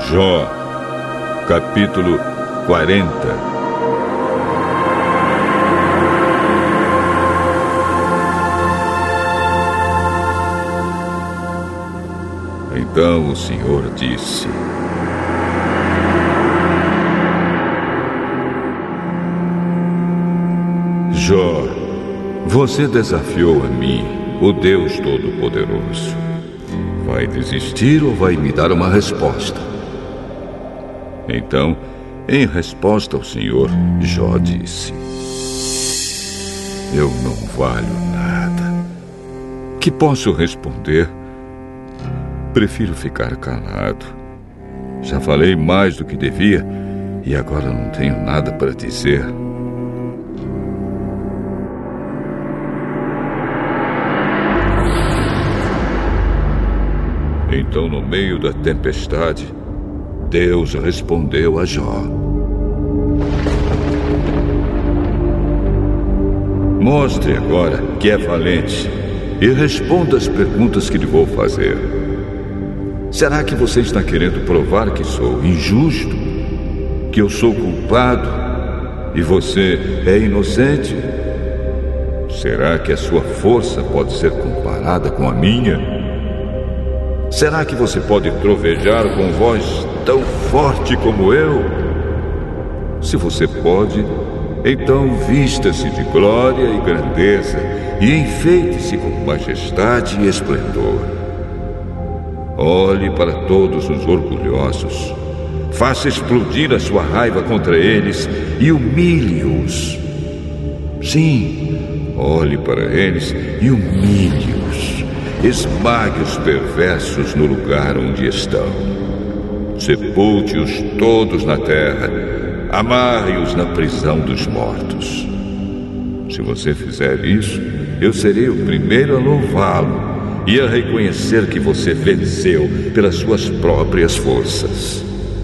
Jó, capítulo 40. Então o Senhor disse: Jó, você desafiou a mim, o Deus Todo-Poderoso. Vai desistir ou vai me dar uma resposta? Então, em resposta ao Senhor, Jó disse: Eu não valho nada. Que posso responder? Prefiro ficar calado. Já falei mais do que devia e agora não tenho nada para dizer. Então, no meio da tempestade, Deus respondeu a Jó: Mostre agora que é valente e responda as perguntas que lhe vou fazer. Será que você está querendo provar que sou injusto? Que eu sou culpado e você é inocente? Será que a sua força pode ser comparada com a minha? Será que você pode trovejar com voz tão forte como eu? Se você pode, então vista-se de glória e grandeza e enfeite-se com majestade e esplendor. Olhe para todos os orgulhosos, faça explodir a sua raiva contra eles e humilhe-os. Sim, olhe para eles e humilhe-os. Esmague os perversos no lugar onde estão. Sepulte-os todos na terra. Amarre-os na prisão dos mortos. Se você fizer isso, eu serei o primeiro a louvá-lo e a reconhecer que você venceu pelas suas próprias forças.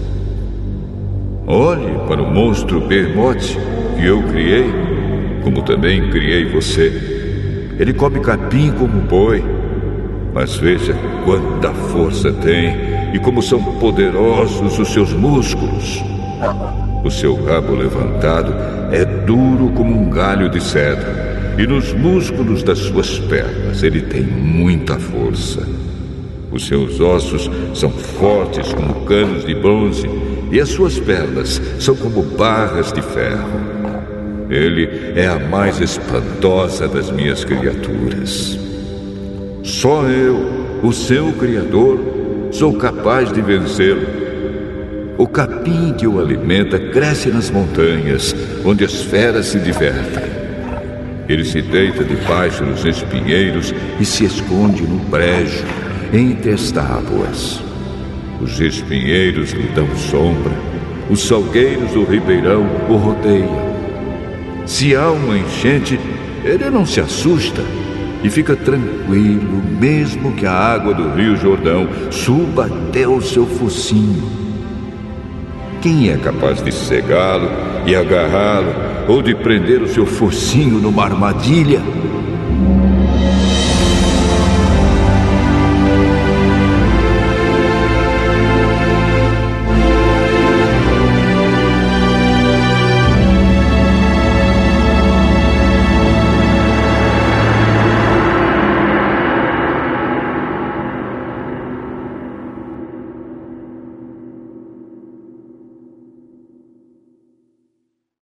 Olhe para o monstro Behemoth que eu criei, como também criei você. Ele come capim como um boi, mas veja quanta força tem e como são poderosos os seus músculos. O seu rabo levantado é duro como um galho de cedro, e nos músculos das suas pernas ele tem muita força. Os seus ossos são fortes como canos de bronze, e as suas pernas são como barras de ferro. Ele é a mais espantosa das minhas criaturas. Só eu, o seu Criador, sou capaz de vencê-lo. O capim que o alimenta cresce nas montanhas, onde as feras se divertem. Ele se deita debaixo dos espinheiros e se esconde no brejo, entre as tábuas. Os espinheiros lhe dão sombra, os salgueiros do ribeirão o rodeiam. Se há uma enchente, ele não se assusta e fica tranquilo, mesmo que a água do Rio Jordão suba até o seu focinho. Quem é capaz de cegá-lo e agarrá-lo, ou de prender o seu focinho numa armadilha?